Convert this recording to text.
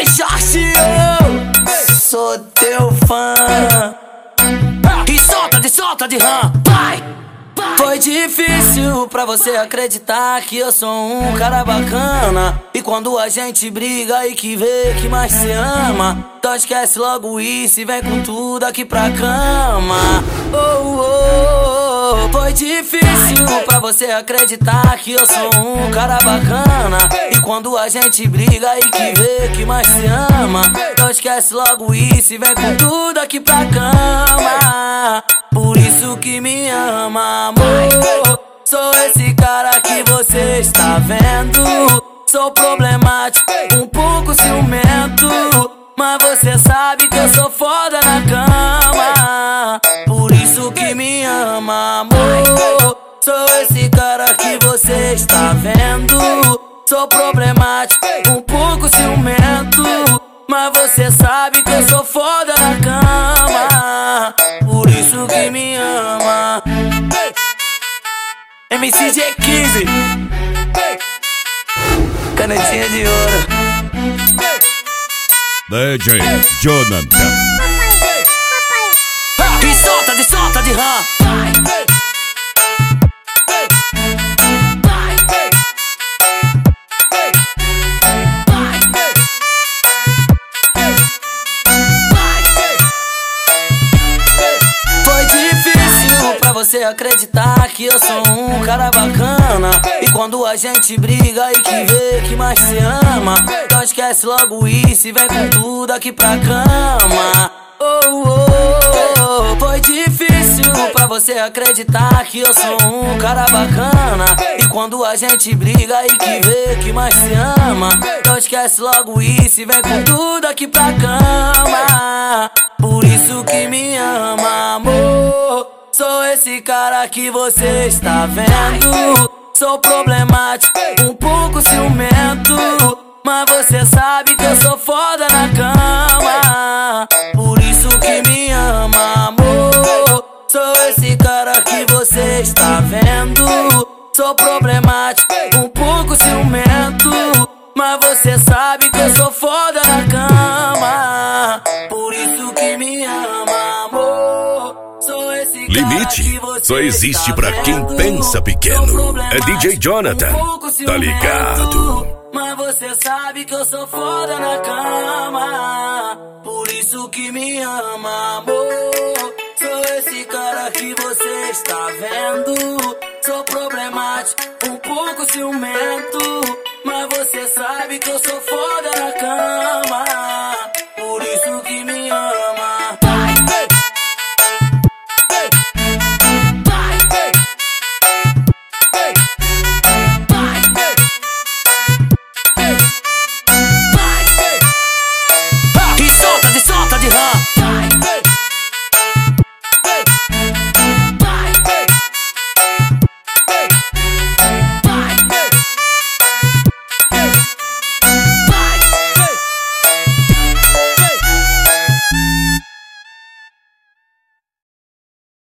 Jorge, sou teu fã. E solta de rã, vai! Foi difícil pra você acreditar que eu sou um cara bacana. E quando a gente briga e que vê que mais se ama, então esquece logo isso e vem com tudo aqui pra cama. Oh, oh, oh. Foi difícil pra você acreditar que eu sou um cara bacana. E quando a gente briga e que vê que mais se ama, então esquece logo isso e vem com tudo aqui pra cama. Por isso que me ama, amor. Sou esse cara que você está vendo. Sou problemático, um pouco ciumento, mas você sabe que eu sou foda na cama. Por isso que me ama, amor. Sou esse cara que você está vendo. Sou problemático, um pouco ciumento, mas você sabe que eu sou foda na cama. Por isso que me ama. MCG15, canetinha de ouro. DJ Jonathan. E solta de rã. Você acreditar que eu sou um cara bacana. E quando a gente briga e que vê que mais se ama, então esquece logo isso e vem com tudo aqui pra cama. Oh, oh, oh. Foi difícil pra você acreditar que eu sou um cara bacana. E quando a gente briga e que vê que mais se ama, então esquece logo isso e vem com tudo aqui pra cama. Por isso que me ama, amor. Sou esse cara que você está vendo. Sou problemático, um pouco ciumento, mas você sabe que eu sou foda na cama. Por isso que me ama, amor. Sou esse cara que você está vendo. Sou problemático, um pouco ciumento, mas você sabe que eu sou foda na cama. Por isso que me ama, amor. Limite só existe pra quem pensa pequeno. É DJ Jonathan, tá ligado? Mas você sabe que eu sou foda na cama. Por isso que me ama, amor. Sou esse cara que você está vendo. Sou problemático, um pouco ciumento, mas você sabe que eu sou foda na cama. Por isso que me ama.